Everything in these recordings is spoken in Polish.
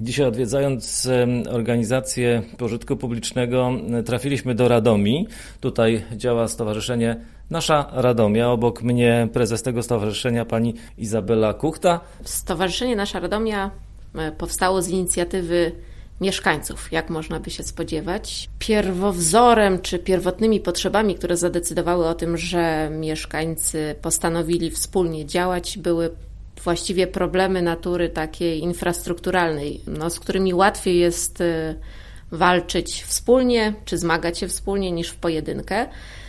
Dzisiaj odwiedzając organizację pożytku publicznego trafiliśmy do Radomii. Tutaj działa stowarzyszenie Nasza Radomia. Obok mnie prezes tego stowarzyszenia pani Izabela Kuchta. Stowarzyszenie Nasza Radomia powstało z inicjatywy mieszkańców, jak można by się spodziewać. Pierwowzorem czy pierwotnymi potrzebami, które zadecydowały o tym, że mieszkańcy postanowili wspólnie działać, były właściwie problemy natury takiej infrastrukturalnej, z którymi łatwiej jest walczyć wspólnie czy zmagać się wspólnie niż w pojedynkę.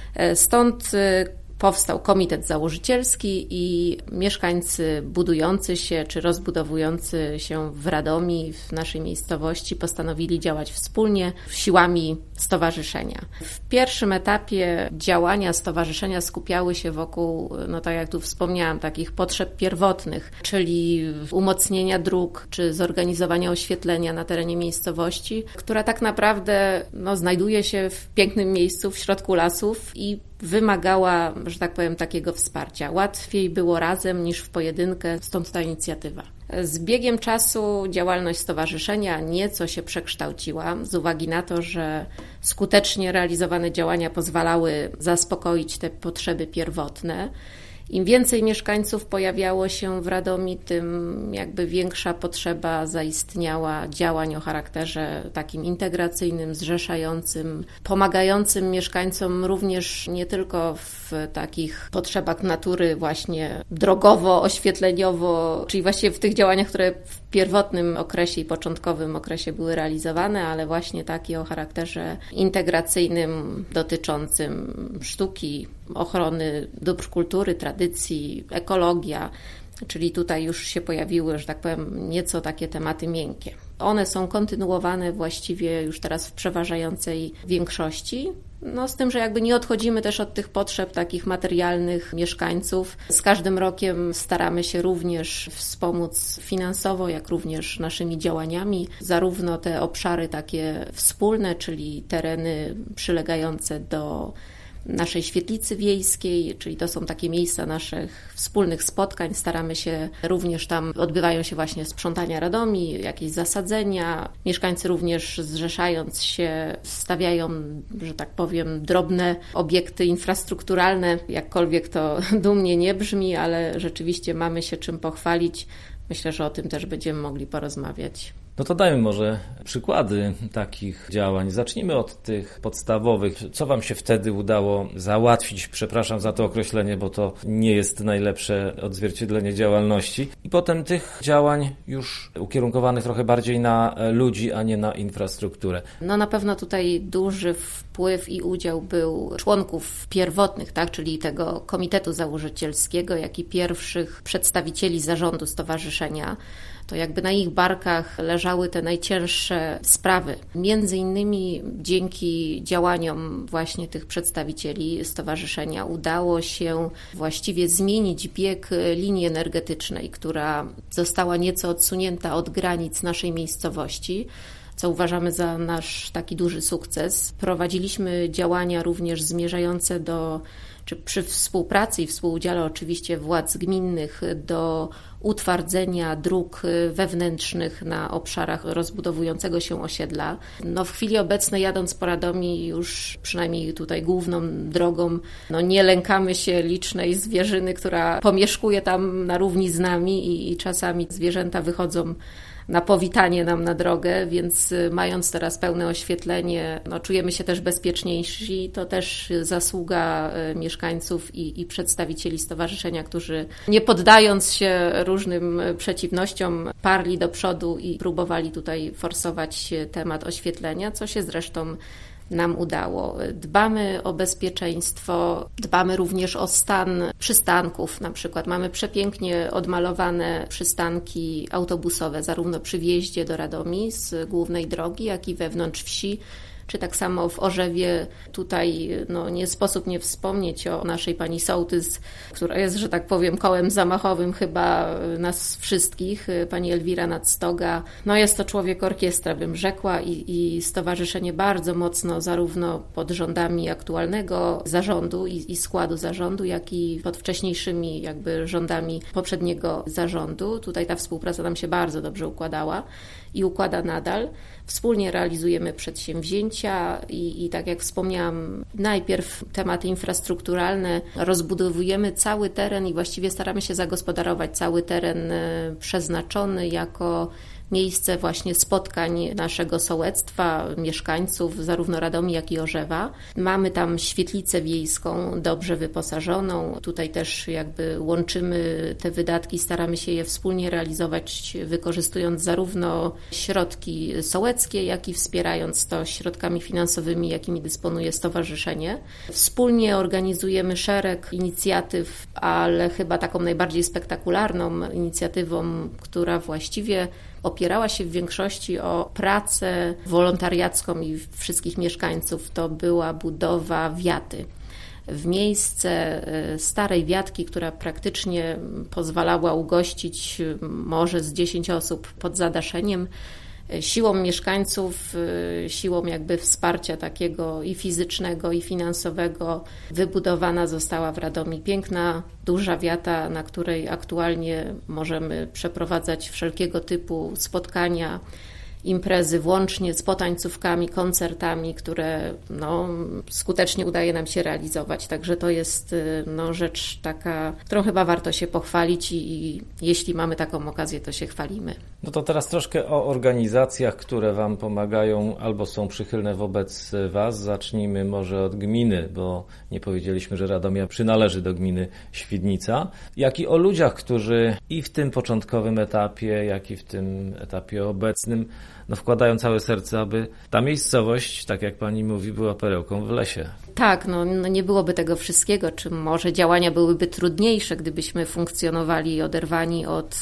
Stąd powstał komitet założycielski i mieszkańcy budujący się czy rozbudowujący się w Radomii, w naszej miejscowości, postanowili działać wspólnie siłami stowarzyszenia. W pierwszym etapie działania stowarzyszenia skupiały się wokół, tak jak tu wspomniałam, takich potrzeb pierwotnych, czyli umocnienia dróg czy zorganizowania oświetlenia na terenie miejscowości, która tak naprawdę znajduje się w pięknym miejscu w środku lasów i wymagała, że tak powiem, takiego wsparcia. Łatwiej było razem niż w pojedynkę, stąd ta inicjatywa. Z biegiem czasu działalność stowarzyszenia nieco się przekształciła z uwagi na to, że skutecznie realizowane działania pozwalały zaspokoić te potrzeby pierwotne. Im więcej mieszkańców pojawiało się w Radomii, tym jakby większa potrzeba zaistniała działań o charakterze takim integracyjnym, zrzeszającym, pomagającym mieszkańcom również nie tylko w takich potrzebach natury właśnie drogowo, oświetleniowo, czyli właściwie w tych działaniach, które w pierwotnym okresie i początkowym okresie były realizowane, ale właśnie takie o charakterze integracyjnym, dotyczącym sztuki, ochrony dóbr kultury, tradycji, ekologia, czyli tutaj już się pojawiły, że tak powiem, nieco takie tematy miękkie. One są kontynuowane właściwie już teraz w przeważającej większości, z tym, że jakby nie odchodzimy też od tych potrzeb takich materialnych mieszkańców. Z każdym rokiem staramy się również wspomóc finansowo, jak również naszymi działaniami, zarówno te obszary takie wspólne, czyli tereny przylegające do naszej świetlicy wiejskiej, czyli to są takie miejsca naszych wspólnych spotkań. Staramy się również, tam odbywają się właśnie sprzątania Radomii, jakieś zasadzenia. Mieszkańcy również zrzeszając się stawiają, że tak powiem, drobne obiekty infrastrukturalne. Jakkolwiek to dumnie nie brzmi, ale rzeczywiście mamy się czym pochwalić. Myślę, że o tym też będziemy mogli porozmawiać. To dajmy może przykłady takich działań. Zacznijmy od tych podstawowych. Co Wam się wtedy udało załatwić? Przepraszam za to określenie, bo to nie jest najlepsze odzwierciedlenie działalności. I potem tych działań już ukierunkowanych trochę bardziej na ludzi, a nie na infrastrukturę. Na pewno tutaj duży wpływ i udział był członków pierwotnych, czyli tego komitetu założycielskiego, jak i pierwszych przedstawicieli zarządu stowarzyszenia. To jakby na ich barkach leżały te najcięższe sprawy. Między innymi dzięki działaniom właśnie tych przedstawicieli stowarzyszenia udało się właściwie zmienić bieg linii energetycznej, która została nieco odsunięta od granic naszej miejscowości, co uważamy za nasz taki duży sukces. Prowadziliśmy działania również zmierzające czy przy współpracy i współudziale oczywiście władz gminnych do utwardzenia dróg wewnętrznych na obszarach rozbudowującego się osiedla. W chwili obecnej jadąc po Radomii już przynajmniej tutaj główną drogą, nie lękamy się licznej zwierzyny, która pomieszkuje tam na równi z nami i czasami zwierzęta wychodzą na powitanie nam na drogę, więc mając teraz pełne oświetlenie, czujemy się też bezpieczniejsi. To też zasługa mieszkańców i przedstawicieli stowarzyszenia, którzy nie poddając się różnym przeciwnościom, parli do przodu i próbowali tutaj forsować temat oświetlenia, co się zresztą nam udało. Dbamy o bezpieczeństwo, dbamy również o stan przystanków. Na przykład mamy przepięknie odmalowane przystanki autobusowe, zarówno przy wjeździe do Radomii z głównej drogi, jak i wewnątrz wsi, czy tak samo w Orzewie. Tutaj nie sposób nie wspomnieć o naszej pani sołtys, która jest, że tak powiem, kołem zamachowym chyba nas wszystkich, pani Elwira Nadstoga. Jest to człowiek orkiestra, bym rzekła, i stowarzyszenie bardzo mocno zarówno pod rządami aktualnego zarządu i składu zarządu, jak i pod wcześniejszymi jakby rządami poprzedniego zarządu. Tutaj ta współpraca nam się bardzo dobrze układała i układa nadal. Wspólnie realizujemy przedsięwzięcia i tak jak wspomniałam, najpierw tematy infrastrukturalne, rozbudowujemy cały teren i właściwie staramy się zagospodarować cały teren przeznaczony jako miejsce właśnie spotkań naszego sołectwa, mieszkańców zarówno Radomia, jak i Orzewa. Mamy tam świetlicę wiejską dobrze wyposażoną. Tutaj też jakby łączymy te wydatki, staramy się je wspólnie realizować, wykorzystując zarówno środki sołeckie, jak i wspierając to środkami finansowymi, jakimi dysponuje stowarzyszenie. Wspólnie organizujemy szereg inicjatyw, ale chyba taką najbardziej spektakularną inicjatywą, która właściwie opierała się w większości o pracę wolontariacką i wszystkich mieszkańców. To była budowa wiaty. W miejsce starej wiatki, która praktycznie pozwalała ugościć może z 10 osób pod zadaszeniem, siłą mieszkańców, siłą jakby wsparcia takiego i fizycznego, i finansowego wybudowana została w Radomiu piękna, duża wiata, na której aktualnie możemy przeprowadzać wszelkiego typu spotkania, imprezy, włącznie z potańcówkami, koncertami, które skutecznie udaje nam się realizować. Także to jest rzecz taka, którą chyba warto się pochwalić i jeśli mamy taką okazję, to się chwalimy. No to teraz troszkę o organizacjach, które Wam pomagają albo są przychylne wobec Was. Zacznijmy może od gminy, bo nie powiedzieliśmy, że Radomia przynależy do gminy Świdnica, jak i o ludziach, którzy i w tym początkowym etapie, jak i w tym etapie obecnym wkładają całe serce, aby ta miejscowość, tak jak Pani mówi, była perełką w lesie. Tak, nie byłoby tego wszystkiego, czy może działania byłyby trudniejsze, gdybyśmy funkcjonowali oderwani od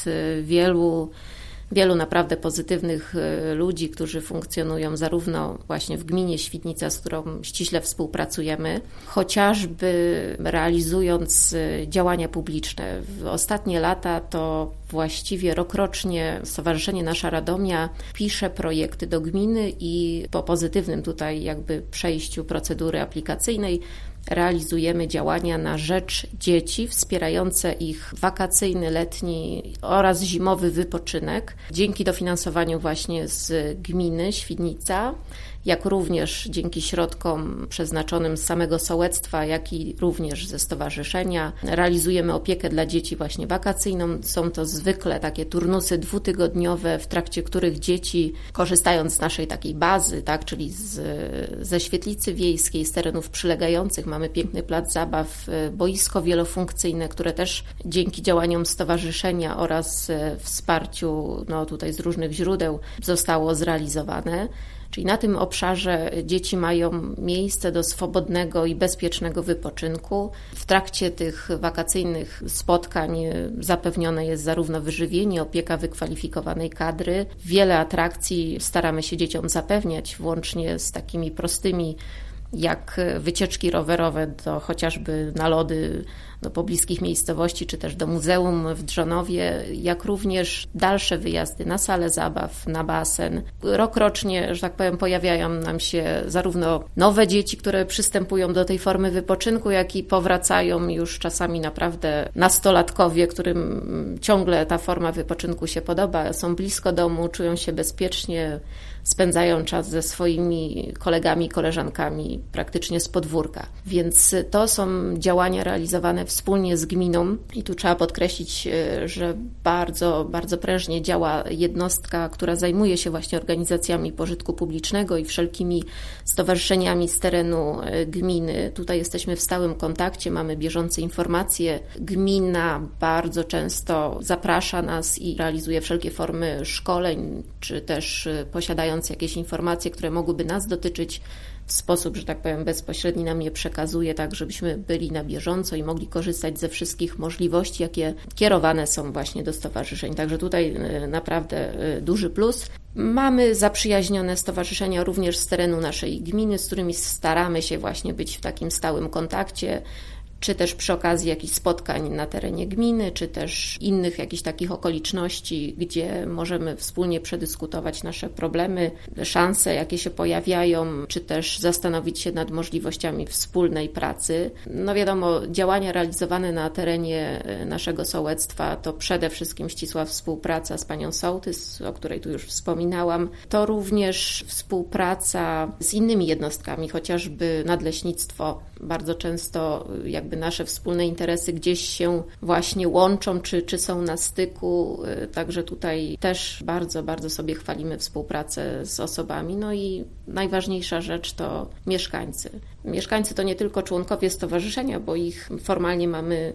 wielu naprawdę pozytywnych ludzi, którzy funkcjonują zarówno właśnie w gminie Świdnica, z którą ściśle współpracujemy, chociażby realizując działania publiczne. W ostatnie lata to właściwie rokrocznie Stowarzyszenie Nasza Radomia pisze projekty do gminy i po pozytywnym tutaj jakby przejściu procedury aplikacyjnej realizujemy działania na rzecz dzieci, wspierające ich wakacyjny, letni oraz zimowy wypoczynek. Dzięki dofinansowaniu właśnie z gminy Świdnica, jak również dzięki środkom przeznaczonym z samego sołectwa, jak i również ze stowarzyszenia. Realizujemy opiekę dla dzieci właśnie wakacyjną. Są to zwykle takie turnusy dwutygodniowe, w trakcie których dzieci, korzystając z naszej takiej bazy, tak, czyli ze świetlicy wiejskiej, z terenów przylegających, mamy piękny plac zabaw, boisko wielofunkcyjne, które też dzięki działaniom stowarzyszenia oraz wsparciu tutaj z różnych źródeł zostało zrealizowane. Czyli na tym obszarze dzieci mają miejsce do swobodnego i bezpiecznego wypoczynku. W trakcie tych wakacyjnych spotkań zapewnione jest zarówno wyżywienie, opieka wykwalifikowanej kadry. Wiele atrakcji staramy się dzieciom zapewniać, włącznie z takimi prostymi jak wycieczki rowerowe chociażby na lody do pobliskich miejscowości, czy też do muzeum w Drzonowie, jak również dalsze wyjazdy na salę zabaw, na basen. Rokrocznie, że tak powiem, pojawiają nam się zarówno nowe dzieci, które przystępują do tej formy wypoczynku, jak i powracają już czasami naprawdę nastolatkowie, którym ciągle ta forma wypoczynku się podoba, są blisko domu, czują się bezpiecznie, spędzają czas ze swoimi kolegami, koleżankami praktycznie z podwórka. Więc to są działania realizowane wspólnie z gminą i tu trzeba podkreślić, że bardzo, bardzo prężnie działa jednostka, która zajmuje się właśnie organizacjami pożytku publicznego i wszelkimi stowarzyszeniami z terenu gminy. Tutaj jesteśmy w stałym kontakcie, mamy bieżące informacje. Gmina bardzo często zaprasza nas i realizuje wszelkie formy szkoleń, czy też posiadając jakieś informacje, które mogłyby nas dotyczyć, w sposób, że tak powiem, bezpośredni nam je przekazuje, tak żebyśmy byli na bieżąco i mogli korzystać ze wszystkich możliwości, jakie kierowane są właśnie do stowarzyszeń. Także tutaj naprawdę duży plus. Mamy zaprzyjaźnione stowarzyszenia również z terenu naszej gminy, z którymi staramy się właśnie być w takim stałym kontakcie, czy też przy okazji jakichś spotkań na terenie gminy, czy też innych jakichś takich okoliczności, gdzie możemy wspólnie przedyskutować nasze problemy, szanse, jakie się pojawiają, czy też zastanowić się nad możliwościami wspólnej pracy. No wiadomo, działania realizowane na terenie naszego sołectwa to przede wszystkim ścisła współpraca z panią sołtys, o której tu już wspominałam. To również współpraca z innymi jednostkami, chociażby nadleśnictwo. Bardzo często jakby nasze wspólne interesy gdzieś się właśnie łączą, czy są na styku, także tutaj też bardzo, bardzo sobie chwalimy współpracę z osobami. No i najważniejsza rzecz to mieszkańcy. Mieszkańcy to nie tylko członkowie stowarzyszenia, bo ich formalnie mamy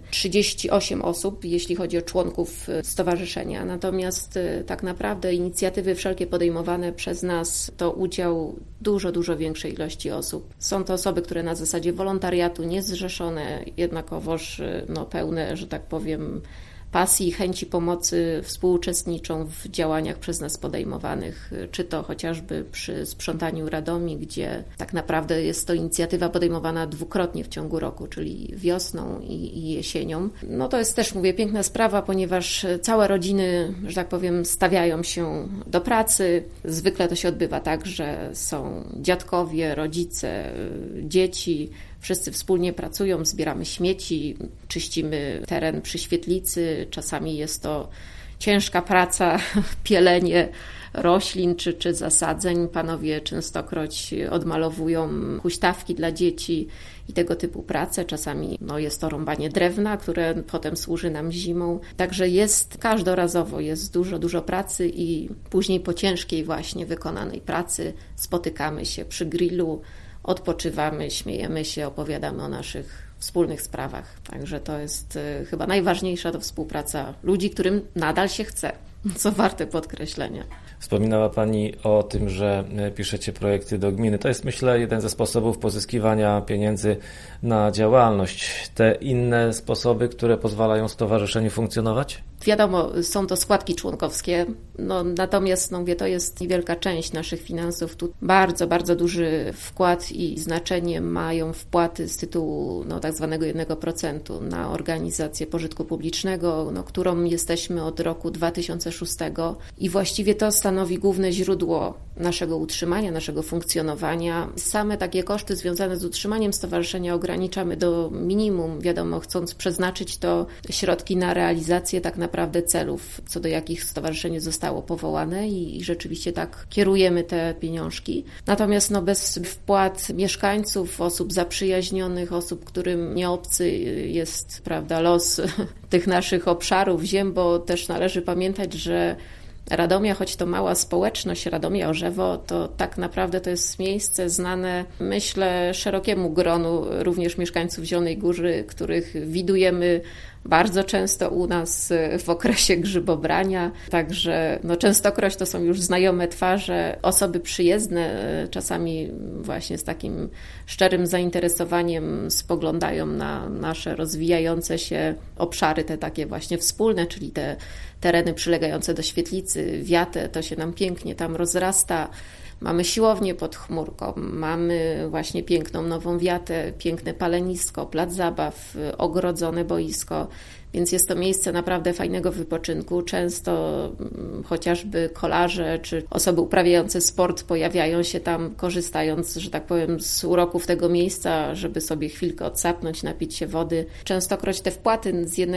38 osób, jeśli chodzi o członków stowarzyszenia. Natomiast tak naprawdę inicjatywy wszelkie podejmowane przez nas to udział dużo większej ilości osób. Są to osoby, które na zasadzie wolontariatu niezrzeszone, jednakowoż pełne, że tak powiem, pasji i chęci pomocy współuczestniczą w działaniach przez nas podejmowanych, czy to chociażby przy sprzątaniu Radomii, gdzie tak naprawdę jest to inicjatywa podejmowana dwukrotnie w ciągu roku, czyli wiosną i jesienią. No to jest też, mówię, piękna sprawa, ponieważ całe rodziny, że tak powiem, stawiają się do pracy. Zwykle to się odbywa tak, że są dziadkowie, rodzice, dzieci, wszyscy wspólnie pracują, zbieramy śmieci, czyścimy teren przy świetlicy. Czasami jest to ciężka praca, pielenie roślin czy zasadzeń. Panowie częstokroć odmalowują huśtawki dla dzieci i tego typu prace. Czasami jest to rąbanie drewna, które potem służy nam zimą. Także każdorazowo jest dużo pracy i później po ciężkiej właśnie wykonanej pracy spotykamy się przy grillu, odpoczywamy, śmiejemy się, opowiadamy o naszych wspólnych sprawach. Także to jest chyba najważniejsza to współpraca ludzi, którym nadal się chce, co warte podkreślenia. Wspominała Pani o tym, że piszecie projekty do gminy. To jest, myślę, jeden ze sposobów pozyskiwania pieniędzy na działalność. Te inne sposoby, które pozwalają stowarzyszeniu funkcjonować? Wiadomo, są to składki członkowskie, natomiast mówię, to jest niewielka część naszych finansów. Tu bardzo duży wkład i znaczenie mają wpłaty z tytułu tak zwanego 1% na organizację pożytku publicznego, którą jesteśmy od roku 2006 i właściwie to stanowi główne źródło naszego utrzymania, naszego funkcjonowania. Same takie koszty związane z utrzymaniem stowarzyszenia ograniczamy do minimum, wiadomo, chcąc przeznaczyć to środki na realizację tak naprawdę celów, co do jakich stowarzyszenie zostało powołane i rzeczywiście tak kierujemy te pieniążki. Natomiast bez wpłat mieszkańców, osób zaprzyjaźnionych, osób, którym nie obcy jest, prawda, los tych naszych obszarów, ziem, bo też należy pamiętać, że Radomia, choć to mała społeczność, Radomia, Orzewo, to tak naprawdę to jest miejsce znane, myślę, szerokiemu gronu również mieszkańców Zielonej Góry, których widujemy bardzo często u nas w okresie grzybobrania, także częstokroć to są już znajome twarze, osoby przyjezdne, czasami właśnie z takim szczerym zainteresowaniem spoglądają na nasze rozwijające się obszary, te takie właśnie wspólne, czyli te tereny przylegające do świetlicy, Wiatę, to się nam pięknie tam rozrasta. Mamy siłownię pod chmurką, mamy właśnie piękną nową Wiatę, piękne palenisko, plac zabaw, ogrodzone boisko, więc jest to miejsce naprawdę fajnego wypoczynku. Często chociażby kolarze czy osoby uprawiające sport pojawiają się tam, korzystając, że tak powiem, z uroków tego miejsca, żeby sobie chwilkę odsapnąć, napić się wody. Częstokroć te wpłaty z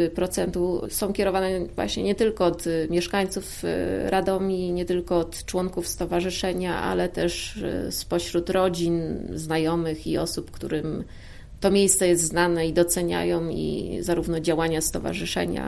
1% są kierowane właśnie nie tylko od mieszkańców Radomii, nie tylko od członków stowarzyszenia, ale też spośród rodzin, znajomych i osób, którym to miejsce jest znane i doceniają i zarówno działania stowarzyszenia,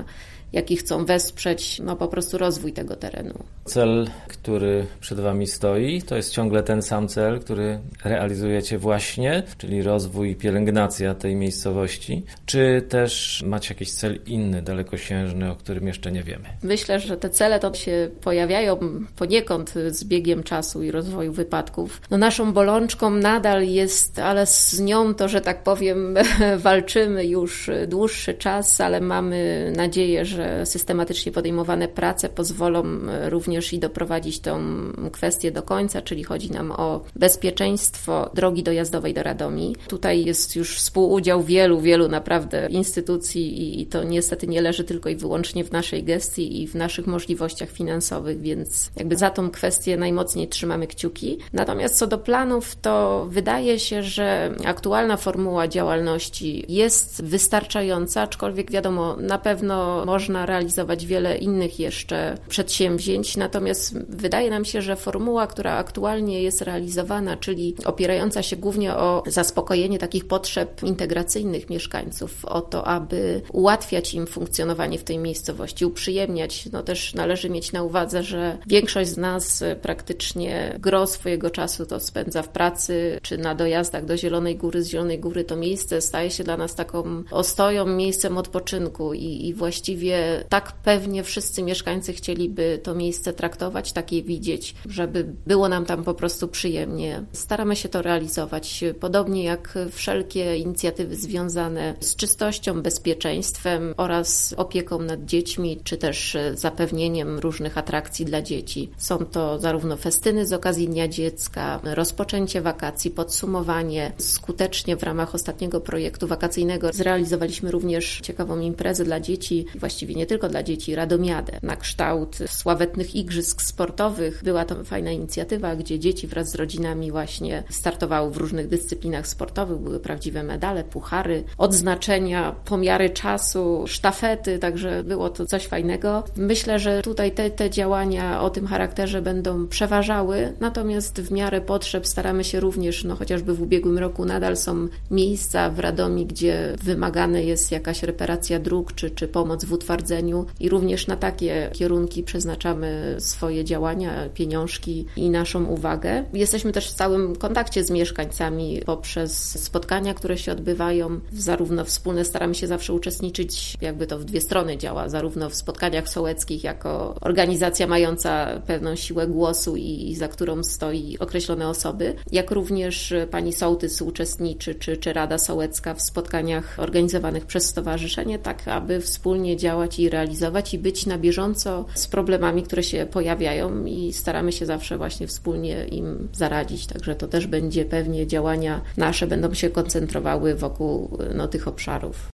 jak i chcą wesprzeć po prostu rozwój tego terenu. Cel, który przed Wami stoi, to jest ciągle ten sam cel, który realizujecie właśnie, czyli rozwój i pielęgnacja tej miejscowości, czy też macie jakiś cel inny, dalekosiężny, o którym jeszcze nie wiemy? Myślę, że te cele to się pojawiają poniekąd z biegiem czasu i rozwoju wypadków. Naszą bolączką nadal jest, ale z nią to, że tak powiem, walczymy już dłuższy czas, ale mamy nadzieję, że systematycznie podejmowane prace pozwolą również i doprowadzić tą kwestię do końca, czyli chodzi nam o bezpieczeństwo drogi dojazdowej do Radomii. Tutaj jest już współudział wielu naprawdę instytucji i to niestety nie leży tylko i wyłącznie w naszej gestii i w naszych możliwościach finansowych, więc jakby za tą kwestię najmocniej trzymamy kciuki. Natomiast co do planów, to wydaje się, że aktualna formuła działalności jest wystarczająca, aczkolwiek wiadomo, na pewno można realizować wiele innych jeszcze przedsięwzięć, natomiast wydaje nam się, że formuła, która aktualnie jest realizowana, czyli opierająca się głównie o zaspokojenie takich potrzeb integracyjnych mieszkańców, o to, aby ułatwiać im funkcjonowanie w tej miejscowości, uprzyjemniać. Też należy mieć na uwadze, że większość z nas praktycznie gro swojego czasu to spędza w pracy, czy na dojazdach do Zielonej Góry. Z Zielonej Góry to miejsce staje się dla nas taką ostoją, miejscem odpoczynku i właściwie tak pewnie wszyscy mieszkańcy chcieliby to miejsce traktować, takie widzieć, żeby było nam tam po prostu przyjemnie. Staramy się to realizować, podobnie jak wszelkie inicjatywy związane z czystością, bezpieczeństwem oraz opieką nad dziećmi, czy też zapewnieniem różnych atrakcji dla dzieci. Są to zarówno festyny z okazji Dnia Dziecka, rozpoczęcie wakacji, podsumowanie. Skutecznie w ramach ostatniego projektu wakacyjnego zrealizowaliśmy również ciekawą imprezę dla dzieci, właściwie nie tylko dla dzieci, Radomiadę, na kształt sławetnych igrzysk sportowych. Była to fajna inicjatywa, gdzie dzieci wraz z rodzinami właśnie startowały w różnych dyscyplinach sportowych, były prawdziwe medale, puchary, odznaczenia, pomiary czasu, sztafety, także było to coś fajnego. Myślę, że tutaj te działania o tym charakterze będą przeważały, natomiast w miarę potrzeb staramy się również, chociażby w ubiegłym roku nadal są miejsca w Radomii, gdzie wymagane jest jakaś reparacja dróg, czy pomoc w utwardzeniu i również na takie kierunki przeznaczamy swoje działania, pieniążki i naszą uwagę. Jesteśmy też w stałym kontakcie z mieszkańcami poprzez spotkania, które się odbywają. Zarówno wspólne staramy się zawsze uczestniczyć, jakby to w dwie strony działa, zarówno w spotkaniach sołeckich jako organizacja mająca pewną siłę głosu i za którą stoi określone osoby, jak również pani sołtys uczestniczy, czy Rada Sołecka w spotkaniach organizowanych przez stowarzyszenie, tak aby wspólnie działać i realizować i być na bieżąco z problemami, które się pojawiają i staramy się zawsze właśnie wspólnie im zaradzić. Także to też będzie pewnie działania nasze będą się koncentrowały wokół tych obszarów.